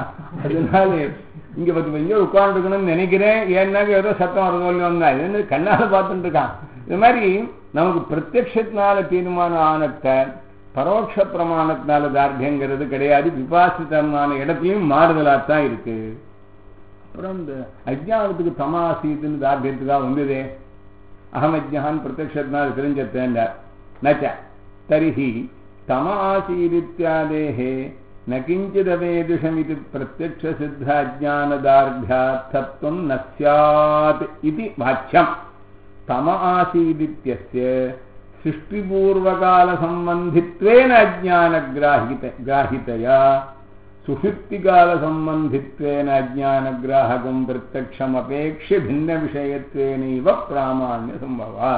இங்க பத்தி இங்கே உட்காந்துருக்கணும்னு நினைக்கிறேன். ஏன்னாக்க ஏதோ சத்தம் வரதோ இல்லையோ இது கண்ணால பார்த்துட்டு இருக்கான். இது மாதிரி நமக்கு பிரத்யக்ஷத்தினால தீர்மானம் ஆனத்தை பரோட்ச பிரமாணத்தினால தார்டியங்கிறது கிடையாது. விபாசிதமான இடத்துலையும் மாறுதலாத்தான் இருக்கு. அப்புறம் இந்த அஜ்ஞானத்துக்கு தமாசீதுன்னு தார்டியத்துக்காக வந்ததே, அகமஜ்ஞான் பிரத்யக்ஷத்தினால தெரிஞ்சத்தேன் நச்ச தரிஹி தமாசீரித்யாதேஹே நகிஞ்சிதவேதுஷமிதி பிரத்யக்ஷ சித்த அஜ்ஞானதார்டியார்த்தத்வம் ந ஸ்யாத் இதி வாச்சியம். தம ஆசீதித்யஸ்ய சிருஷ்டிபூர்வகால சம்பந்தித்வேன அஜ்ஞான கிராஹிதயா சுஷுப்திகால சம்பந்தித்வேன அஜ்ஞான கிராஹகம் பிரத்யக்ஷம் அபேக்ஷ பின்ன விஷயத்வேனைவ பிராமான்ய சம்பவா.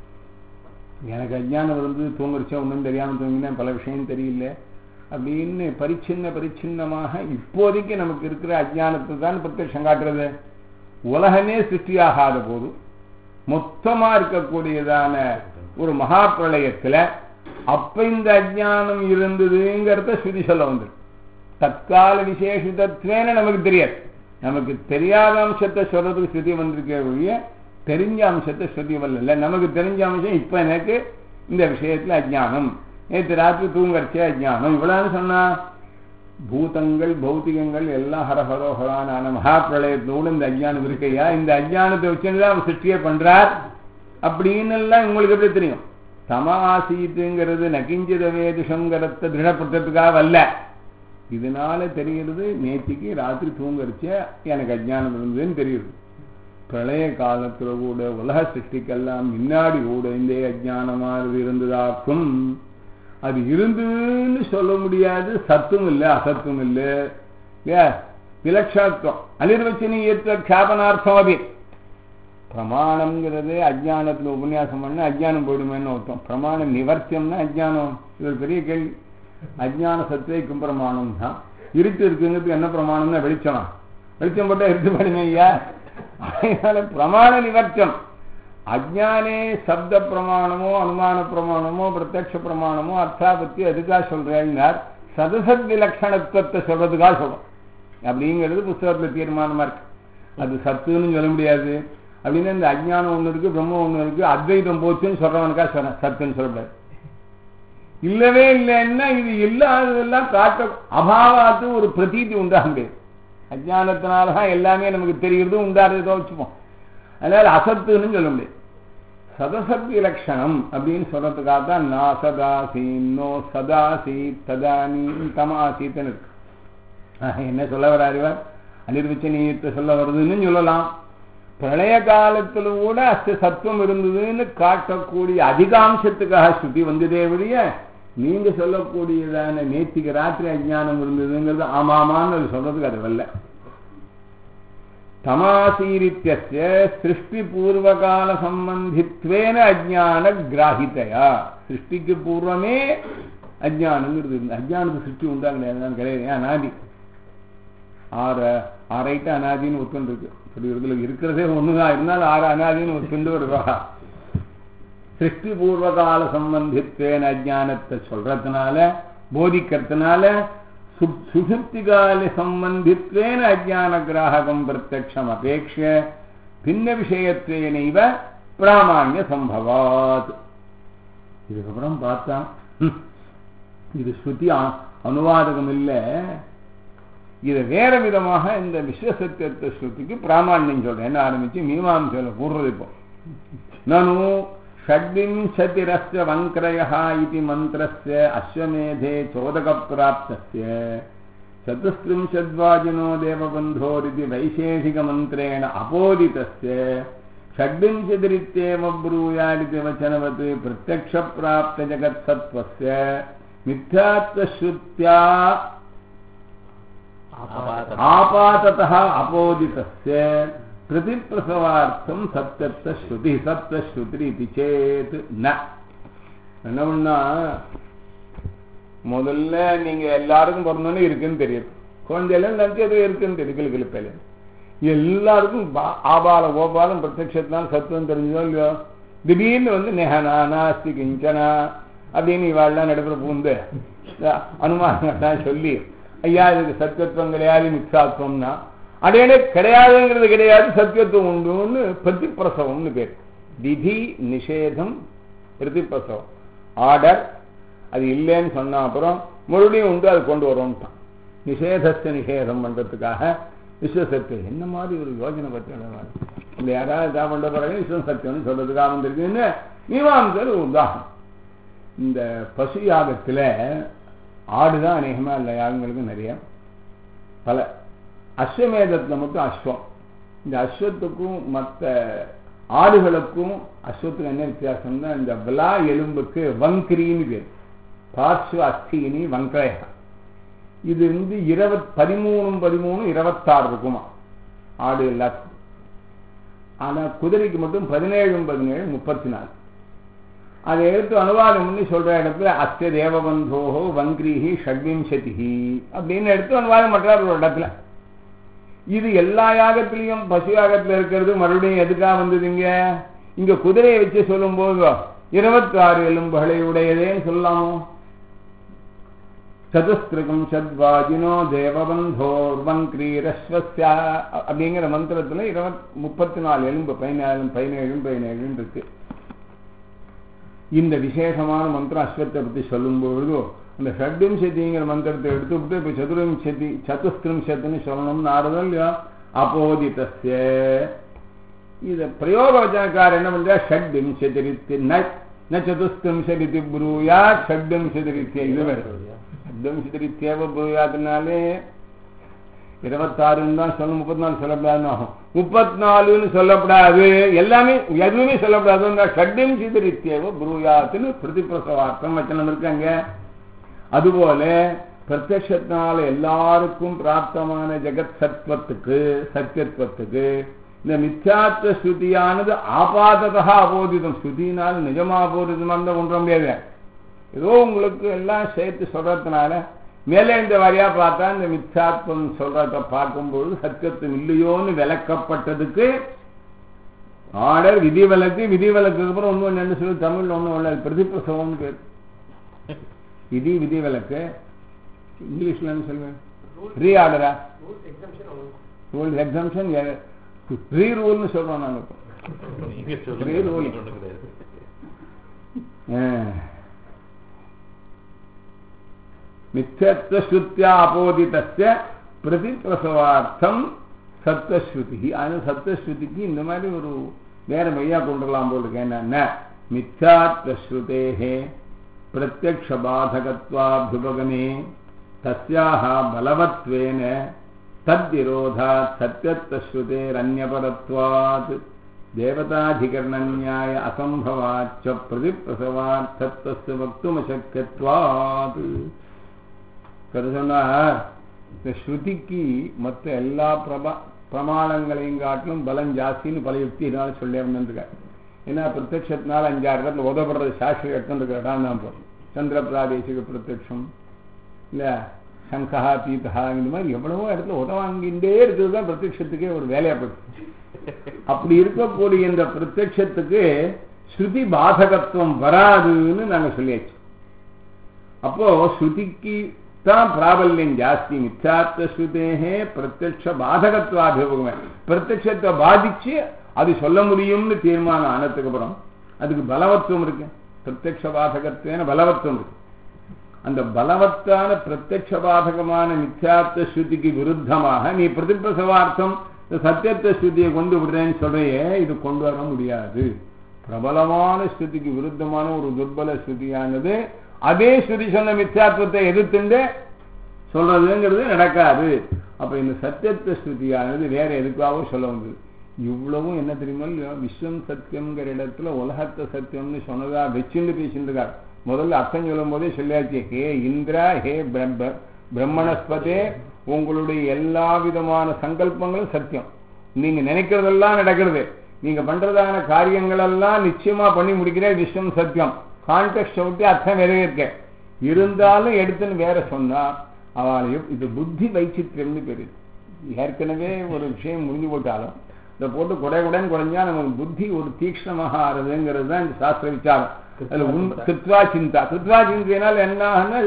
எனக்கு அஜ்ஞானம் வந்து தூங்குறிச்சா ஒன்றும் தெரியாமல் தூங்கினேன், பல விஷயம் தெரியல அப்படின்னு பரிச்சின்னமாக இப்போதைக்கு நமக்கு இருக்கிற அஜ்ஞானத்தை தான் பிரத்யக்ஷம் காட்டுறது. உலகமே சிருஷ்டியாகாத போது மொத்தமா இருக்கக்கூடியதான ஒரு மகா பிரளயத்துல அப்ப இந்த அஜ்ஞானம் இருந்ததுங்கிறத ஸ்ருதி சொல்ல வந்து தற்கால விசேஷத்துவேன நமக்கு தெரியாது. நமக்கு தெரியாத அம்சத்தை சொல்றதுக்கு ஸ்ருதி வந்திருக்க ஒழிய தெரிஞ்ச அம்சத்தை ஸ்ருதி வரல. நமக்கு தெரிஞ்ச அம்சம் இப்ப எனக்கு இந்த விஷயத்துல அஜ்ஞானம், நேற்று ராத்திரி தூங்கறச்சே அஜ்ஞானம், இவ்வளவு சொன்னா பூதங்கள் பௌத்திகங்கள் எல்லாம் ஹரஹரோஹரான மகா பிரளயத்தோடு இந்த அஜ்ஞானம் இருக்கையா, இந்த அஜ்ஞானத்தை வச்சுதான் அவர் சிருஷ்டியே பண்றார் அப்படின்னு எல்லாம் உங்களுக்கு எப்படி தெரியும்? தமாசீத்துங்கிறது நகிஞ்சித வேதுஷங்கிறத திருடப்படுத்துறதுக்காக அல்ல. இதனால தெரிகிறது நேற்றுக்கு ராத்திரி தூங்கரிச்ச எனக்கு அஜ்ஞானம் இருந்ததுன்னு தெரியுது. பிரளய காலத்துல கூட உலக சிருஷ்டிக்கெல்லாம் முன்னாடி கூட இந்த அஜ்ஞானமானது இருந்ததாக்கும். அது இருந்துன்னு சொல்ல முடியாது. சத்தும் இல்லை அசத்தும் இல்லை இல்லையா, விலட்சணத்துவம் அனிர்வச்சனீயத்துவ க்ஷாபனார்த்தம். அது பிரமாணம்ங்கிறது அஜ்ஞானத்துல உபன்யாசம் பண்ண அஜ்ஞானம் போயிடுமேன்னு அர்த்தம். பிரமாண நிவர்த்தியம்னா அஜ்ஞானம். இது ஒரு பெரிய கேள்வி. அஜ்ஞான சத்துவைக்கும் பிரமாணம் தான். இருட்டு இருக்குங்கிறதுக்கு என்ன பிரமாணம்னா வெளிச்சம். வெளிச்சம் போட்டா இருட்டு பாடுங்க ஐயா. அதனால பிரமாண நிவர்த்தியம். அஜ்ஞானே சப்த பிரமாணமோ அனுமான பிரமாணமோ பிரத்யக்ஷ பிரமாணமோ அர்த்தாபத்தி எதுக்காக சொல்றேன்னார், சதசத் விலட்சணத்துவத்தை சொல்றதுக்காக சொல்றோம் அப்படிங்கிறது புத்தகத்துல தீர்மானமா இருக்கு. அது சத்துன்னு சொல்ல முடியாது. அப்படின்னா இந்த அஜ்ஞானம் ஒண்ணு இருக்கு, பிரம்மம் ஒண்ணு இருக்கு, அத்வைதம் போச்சுன்னு சொல்றவனுக்கா சொல்றேன், சத்துன்னு சொல்லக்கூடாது. இல்லவே இல்லைன்னா இது இல்லாததெல்லாம் காட்ட அபாவாத்து ஒரு பிரதீதி உண்டாக முடியாது. அஜ்ஞானத்தினாலதான் எல்லாமே நமக்கு தெரிகிறது உண்டாடுறதோ வச்சுப்போம். அதனால அசத்துன்னு சொல்ல முடியாது. சதசத் இலட்சணம் அப்படின்னு சொல்றதுக்காக தான் நான் சதாசீன்னோ சதாசி ததானி தமாசீத்தன் இருக்கு. என்ன சொல்ல வராருவர்? அனிர்வச்சனீயத்தை சொல்ல வருதுன்னு சொல்லலாம். பிரளய காலத்துல கூட அஸ்த சத்துவம் இருந்ததுன்னு காட்டக்கூடிய அதிகாம்சத்துக்காக ஸ்ருதி வந்ததே வழிய நீங்க சொல்லக்கூடியதான நேத்திக்கு ராத்திரி அஜ்ஞானம் இருந்ததுங்கிறது ஆமாமான்னு அது சொல்றதுக்கு அது வரல. தமாசீரித்யஸ்ய சிருஷ்டி பூர்வகால சம்பந்தித்வேன அஜ்ஞான கிராஹிதையா. சிருஷ்டிக்கு பூர்வமே அஜ்ஞானங்கிறது இருந்து அஜ்ஞானத்து சிருஷ்டி உண்டாங்க கிடையாது. அநாதி ஆரைட்டு அநாதின்னு ஒத்துண்டு இருக்கு. இதுல இருக்கிறதே ஒண்ணுதான், இருந்தாலும் 6 அநாதின்னு ஒத்துண்டு வருவா. சிருஷ்டி பூர்வகால சம்பந்தித்வேன அஜ்ஞானத்தை சொல்றதுனால போதிக்கிறதுனால சுஷுப்தி கால சம்பந்தித்வேன அஜ்ஞான கிராஹகம் பிரத்யக்ஷம் அபேக்ஷ பின்ன விஷயத்வேனைவ பிராமாண்ய சம்பவாத். இதுக்கப்புறம் பார்த்தா இது ஸ்ருதி அனுவாதகம் இல்லை, இதை வேற விதமாக இந்த விஸ்வசத்தியத்தை ஸ்ருதிக்கு பிராமாண்யம் சொல்றேன் என்ன ஆரம்பிச்சு மீமாம்சையில கூறுறது. இப்போ நானு षड्विंशतिरस्य वङ्क्रयः इति मन्त्रस्य अश्वमेधे चोदकप्राप्तस्य चतुस्त्रिंशद्वाजिनो देवबन्धोरिति वैशेषिकमन्त्रेण अपोदितस्य षड्विंशतिरित्येव ब्रूयादिति वचनवत् प्रत्यक्षप्राप्तजगत्सत्त्वस्य मिथ्यात्वश्रुत्या आपाततः अपोदितस्य பிரதிப்பிரசவார்த்தம் சத்தியத்த ஸ்ருதி சப்தஸ்ருதி இது சேத் ந. என்ன பண்ணா முதல்ல நீங்க எல்லாருக்கும் பிறந்தோன்னு இருக்குன்னு தெரியும், குழந்தையில நினைச்சு அது இருக்குன்னு தெரியும், கிளிப்பில எல்லாருக்கும் ஆபால கோபாலம் பிரத்யட்சத்தினால் சத்துவம் தெரிஞ்சதோ இல்லையோ. திடீர்னு வந்து நெஹனா நாஸ்தி கிஞ்சனா அப்படின்னு இவாள்லாம் நடுப்புற பூந்து அனுமானங்கள்லாம் சொல்லி ஐயா இதுக்கு சத்தியத்துவம் கிடையாது மித்யாத்வம்னா அடையனே கிடையாதுங்கிறது கிடையாது, சத்தியத்துவம் உண்டுன்னு பிரதிப்பிரசவம்னு பேர். விதி நிஷேதம் பிரதிப்பிரசவம் ஆர்டர், அது இல்லைன்னு சொன்ன அப்புறம் மறுபடியும் உண்டு அது கொண்டு வரோம்ட்டான். நிஷேதத்தை நிஷேதம் பண்றதுக்காக விஸ்வசத்தியம் என்ன மாதிரி ஒரு யோஜனை பற்றி இந்த யாராவது இதா பண்ற பிறகு விஸ்வ சத்தியம்னு சொல்றதுக்காக வந்திருக்குன்னு மீமாம்சர் உதாரணம். இந்த பசு யாகத்துல ஆடுதான் அநேகமா இல்லை, யாகங்களுக்கு நிறைய பல. அஸ்வமேதத்துல மட்டும் அஸ்வம். இந்த அஸ்வத்துக்கும் மற்ற ஆடுகளுக்கும் அஸ்வத்துக்கு என்ன வித்தியாசம்னா இந்த விலா எலும்புக்கு வங்கிரின்னு பேர், பார்ஸ்வ அஸ்தினி வங்கரயா. இது வந்து 13 26 இருக்குமா ஆடு எல்லாத்துக்கும். ஆனா குதிரைக்கு மட்டும் 17 34. அதை எடுத்து அனுவாதம் பண்ணி சொல்ற இடத்துல அஸ்ய தேவபந்தோஹோ வங்கிரிஹி ஷட்விம்சதிஹி அப்படின்னு எடுத்து அனுவாதம் பண்றார் ஒரு இடத்துல. இது எல்லா யாகத்திலையும் பசு யாகத்துல இருக்கிறது மறுபடியும் எதுக்காக வந்ததுங்க? இங்க குதிரையை வச்சு சொல்லும் போது 26 எலும்புகளை உடையதேன்னு சொல்லலாமோ? சதுஸ்திருகம் சத்வாஜினோ தேவபந்தோர் வங்கிரஸ்வஸ்யா அப்படிங்கிற மந்திரத்துல 34 எலும்பு 17 இருக்கு. இந்த விசேஷமான மந்திரம் அஸ்வத்தை பத்தி சொல்லும் பொழுது அந்த ஷட்விம்சதிங்கிற மந்திரத்தை எடுத்துவிட்டு இப்ப சதுஸ்திரிம்சத்துன்னு சொல்லணும்னு ஆறுதல் இல்லையா? அப்போதிதஸ்ய இத பிரயோக வச்சனக்காரர் என்ன பண்ற? ஷட்விம்சதி ந சதுஸ்திரிம்சதி ப்ரூயா ஷட்விம்சதிரித்ய. இது வேற ஷட்விம்சதிரித்யேவ ப்ரூயாத்தினாலே 26 தான் சொல்லணும், 34 சொல்லப்படாதுன்னு ஆகும். 34ன்னு சொல்லப்படாது, எல்லாமே எதுவுமே சொல்லப்படாது. ஷட்விம்சதிரித்யேவ ப்ரூயாத்துன்னு பிரதிப்பிரசவார்த்தம் வச்சனம் இருக்காங்க. அதுபோல பிரத்யட்சத்தினால எல்லாருக்கும் பிராப்தமான ஜெகத் சத்வத்துக்கு சத்தியத்துவத்துக்கு இந்த மித்யாத்வ ஸ்ருதியானது ஆபாததா அபோதிதம். ஸ்ருதினால் நிஜமா அபோதிதமா இருந்தா ஒன்ற முடியாது. ஏதோ உங்களுக்கு எல்லாம் சேர்த்து சொல்றதுனால மேலே இந்த வரியா பார்த்தா இந்த மித்யாத்வம் சொல்றத பார்க்கும்போது சத்தியத்துவம் இல்லையோன்னு விளக்கப்பட்டதுக்கு ஆர்டர் விதிவிலக்கு. விதிவிலக்குக்கு அப்புறம் ஒன்று என்ன சொல்லி தமிழ்ல ஒன்றும் இல்லை, பிரதிப்பிரசவம்னு பேர். விதிவிலக்கு இங்கிலீஷ்ல என்ன சொல்லுவேன்? ரீ ஆர்டரா? ரூல் எக்ஸம்ஷன் ரீ ரூல்னு சொல்றோம் நாங்க. ரீ ரூல் மித்யத்வ ஸ்ருத்யா அபோதிதஸ்ய பிரதிப்பிரசவார்த்தம் சப்தஸ்ருதி. அது சப்தஸ்ருதிக்கு இந்த மாதிரி ஒரு வேற மையா கொண்டுலாம் போல் இருக்கு. என்ன மித்யாத்வ ஸ்ருதேஹே பிரத்யக்ஷ பாதகத்வாபுபகமே தஸ்யாஹ பலவத்வேன தத்விரோதாத் சத்யத்வ ஸ்ருதேரன்யபரத்வாத் தேவதாதிகரண அசம்பவாச்ச பிரதிப்பிரசவார்த்தத்வஸ்ய வக்துமசக்யத்வாத். சொன்னார், இந்த ஸ்ருதிக்கு மற்ற எல்லா பிரமாணங்களையும் காட்டிலும் பலம் ஜாஸ்தின்னு பல யுக்தினால சொல்லி இருந்திருக்காரு. ஏன்னா பிரத்யட்சத்தினால 5-6 இடத்துல உதவுறது சாஸ்திர எடுத்துருக்கிறான் தான். சந்திர பிராதேசிக பிரத்யட்சம் இல்லை, சங்கா பீதா, இந்த மாதிரி எவ்வளவோ இடத்துல உதவாங்கிட்டே இருக்கிறது தான் பிரத்யட்சத்துக்கே ஒரு வேலையா போயிடுச்சு. அப்படி இருக்கக்கூடிய இந்த பிரத்யட்சத்துக்கு ஸ்ருதி பாதகத்துவம் வராதுன்னு நாங்க சொல்லியாச்சு. அப்போ ஸ்ருதிக்கு தான் பிராபல்யம் ஜாஸ்தி. மித்யார்த்த ஸ்ருதேகே பிரத்யட்ச பாதகத்வாபிபகமே, பிரத்யட்சத்தை பாதிச்சு அது சொல்ல முடியும்னு தீர்மானம் ஆனதுக்கு அப்புறம் அதுக்கு பலவத்துவம் இருக்கு. பிரத்யட்ச பாதகத்துவேன பலவத்துவம் இருக்கு. அந்த பலவத்தான பிரத்யட்ச பாதகமான மித்யார்த்த ஸ்ருதிக்கு விருத்தமாக நீ பிரதிப்பிரசவார்த்தம் சத்தியத்த ஸ்ருதியை கொண்டு விடுறேன்னு சொல்றையே, இது கொண்டு வர முடியாது. பிரபலமான ஸ்ருதிக்கு விருத்தமான ஒரு துர்பல ஸ்ருதியானது அதே ஸ்ருதி சொன்ன மித்யாத்வத்தை எதிர்த்துண்டு சொல்றதுங்கிறது நடக்காது. அப்ப இந்த சத்தியத்த ஸ்ருதியானது வேற எதுக்காக சொல்ல வந்தது. இவ்வளவும் என்ன தெரியுமா, விஸ்வம் சத்தியம்ங்கிற இடத்துல உலகத்தை சத்தியம்னு சொன்னதா வச்சுன்னு பேசிட்டு இருக்காரு. முதல்ல அர்த்தம் சொல்லும் போதே சொல்லியாச்சு, ஹே இந்திரா, ஹே பிரம்மணஸ்பதே, உங்களுடைய எல்லா விதமான சங்கல்பங்களும் சத்தியம். நீங்க நினைக்கிறதெல்லாம் நடக்கிறது, நீங்க பண்றதான காரியங்கள் எல்லாம் நிச்சயமா பண்ணி முடிக்கிற விஸ்வம் சத்தியம். கான்டெக்ஸ்ட் விட்டு அர்த்தம் வேற இருக்க இருந்தாலும் எடுத்துன்னு வேற சொன்னா அவளையும் இது புத்தி வைச்சித்திரம்னு பேரு. ஏற்கனவே ஒரு விஷயம் முடிஞ்சு போட்டாலும் இதை போட்டு குடைன்னு குறைஞ்சா நமக்கு புத்தி ஒரு தீக்ஷ்ணமாக ஆறுதுங்கிறது தான் இந்த சாஸ்திர விசாரம். அதுல கிருத்வா சிந்தா, கிருத்வா சிந்தையினால் என்ன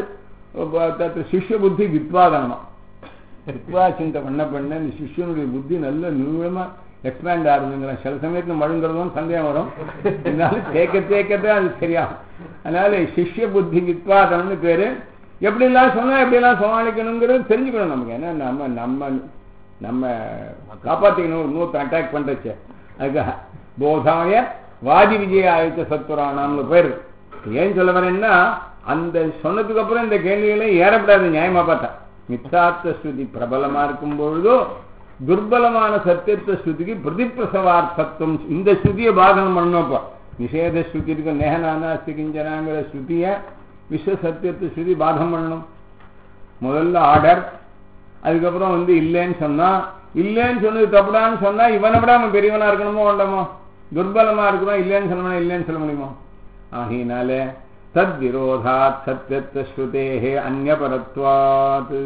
சிஷ்ய புத்தி வித்வாதனமா. கிருத்வா சிந்தை பண்ண இந்த சிஷ்யனுடைய புத்தி நல்ல நியூழமா எக்ஸ்பேண்ட் ஆகுதுங்கிற. சில சமயத்துல மழுங்கிறதும் சந்தேகம் வரும், இருந்தாலும் தேக்கத்தே அது சரியாகும். அதனால சிஷ்ய புத்தி வித்வாதனம்னு பேரு. எப்படி எல்லாம் சொன்னா எப்படி எல்லாம் சமாளிக்கணுங்கிறது தெரிஞ்சுக்கணும் நமக்கு. ஏன்னா நம்ம நம்ம காப்பாற்றிக்கணும். இன்னொருத்தர் அட்டாக் பண்றச்சு அதுக்காக போதாய வாதி விஜய ஆயுத்த சத்வரானாம்னு பேரு. ஏன் சொல்ல வரேன்னா, அந்த சொன்னதுக்கு அப்புறம் இந்த கேள்விகளை ஏறப்படாது. நியாயமா பார்த்தா மித்யார்த்த ஸ்ருதி பிரபலமா இருக்கும் பொழுதோ துர்பலமான சத்தியத்த ஸ்ருதிக்கு பிரதிப்பிரசவார்த்தத்துவம் இந்த ஸ்ருதியை பாதனம் பண்ணப்போ நிஷேத ஸ்ருதிக்கு நேகனானாஸ்தி கிஞ்சனாங்கிற ஸ்ருதிய விஸ்வ சத்தியத்தை ஸ்ருதி பாதம் பண்ணணும். முதல்ல ஆர்டர், அதுக்கப்புறம் இல்லைன்னு சொன்னா, இல்லைன்னு சொன்னது தப்புடான்னு சொன்னா இவனை விட அவன் பெரியவனா இருக்கணுமோ வேண்டாமோ, துர்பலமா இருக்கணும். இல்லைன்னு சொல்லணும், இல்லைன்னு சொல்ல முடியுமோ? ஆகினால தத் விரோதாத் சத்தியத்த ஸ்ருதேஹே அந்நியபரத்வாத்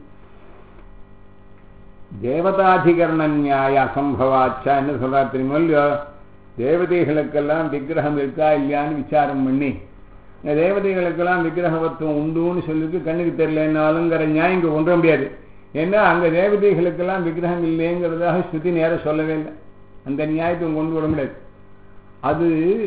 தேவதாதிகரண நியாய அசம்பவாச்சா என்ன சொல்றா தெரியுமோ இல்லையோ? தேவதைகளுக்கெல்லாம் விக்கிரகம் இருக்கா இல்லையான்னு விசாரம் பண்ணி தேவதைகளுக்கெல்லாம் விக்கிரகவத்துவம் உண்டுன்னு சொல்லிட்டு கண்ணுக்கு தெரியலன்னாலுங்கிற நியாயம் இங்க கொண்டு முடியாது. ஏன்னா அங்க தேவதைகளுக்கெல்லாம் விக்கிரகம் இல்லைங்கிறதாக ஸ்ருதி நேரம் சொல்லவே இல்லை. அந்த நியாயத்தை கொண்டு விட முடியாது. அது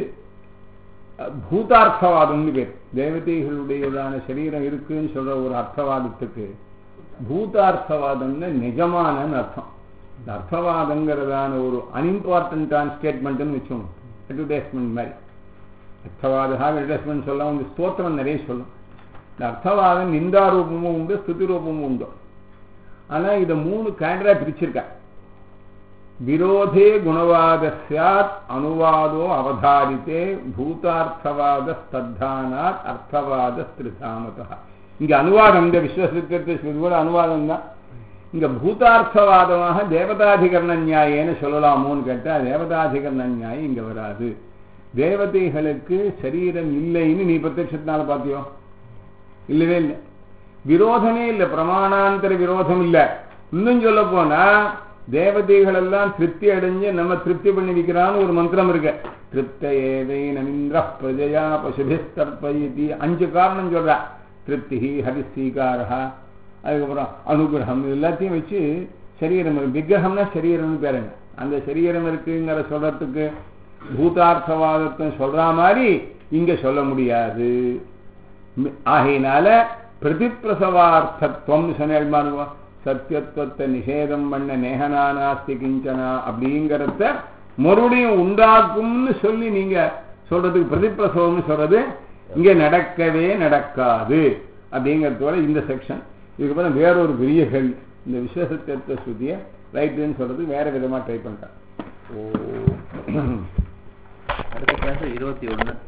பூதார்த்தவாதம்னு பேர். தேவதைகளுடையதான சரீரம் இருக்குன்னு சொல்ற ஒரு அர்த்தவாதத்துக்கு பூதார்த்தவாதம்னு நிஜமான அர்த்தம். இந்த அர்த்தவாதங்கிறதான ஒரு அன்இம்பார்ட்டன்டான ஸ்டேட்மெண்ட்னு வச்சோம். அட்வர்டைஸ்மெண்ட் மாதிரி அர்த்தவாதா அட்வர்டைஸ்மெண்ட் சொல்லலாம். உங்க ஸ்தோத்திரம் நிறைய சொல்லும். இந்த அர்த்தவாதம் நிந்தாரூபமும் உண்டு, ஸ்துதி ரூபமும் உண்டு. ஆனா இதை 3 கேண்டரா பிரிச்சிருக்க. விரோதே குணவாத சாத் அனுவாதோ அவதாரித்தே பூதார்த்தவாத ஸ்தத்தானாத் அர்த்தவாத ஸ்திருதாமதா. இங்க அனுவாதம், இந்த விஸ்வசித்தத்தை கூட அனுவாதம் தான். இங்க பூதார்த்தவாதமாக தேவதாதிகரண நியாயன்னு சொல்லலாமோன்னு கேட்டா தேவதாதிகரண நியாயம் இங்க வராது. தேவதைகளுக்கு சரீரம் இல்லைன்னு நீ பிரத்யட்சத்தினால பாத்தியோ? இல்லவே இல்லை. விரோதமே இல்லை, பிரமாணாந்தர விரோதம் இல்லை. இன்னும் சொல்ல போனா தேவதைகள் எல்லாம் திருப்தி அடைஞ்சு நம்ம திருப்தி பண்ணி வைக்கிறான்னு ஒரு மந்திரம் இருக்கு. திருப்த ஏதை நமிந்திர பிரஜயா பசுபிஸ்தர்பயதி 5 காரணம் சொல்ற. திருப்தி, ஹரிஸ்வீகாரா, அதுக்கப்புறம் அனுகிரகம், எல்லாத்தையும் வச்சு சரீரம் விக்கிரகம்னா சரீரம்னு பேருங்க. அந்த சரீரம் இருக்குங்கிற சொல்றதுக்கு பூதார்த்தவாதத்தை சொல்ற மாதிரி இங்க சொல்ல முடியாது. ஆகையினால பிரதிப்பிரசவார்த்தத்துவம் சொன்ன சத்தியத்துவத்தை நிஷேதம் பண்ண நேகனானாஸ்தி கிஞ்சனா அப்படிங்கிறத மறுபடியும் உண்டாக்கும்னு சொல்லி நீங்க சொல்றதுக்கு பிரதிப்பிரசவம்னு சொல்றது இங்க நடக்கவே நடக்காது அப்படிங்கிறதோட இந்த செக்ஷன். இதுக்கப்புறம் வேறொரு பெரிய கேள்வி, இந்த விஸ்வசத்தியத்துவ ஸ்ருதியை ரைட்டுன்னு சொல்றதுக்கு வேற விதமா ட்ரை பண்றேன். ஓ அடுத்த கிளாஸ் 21.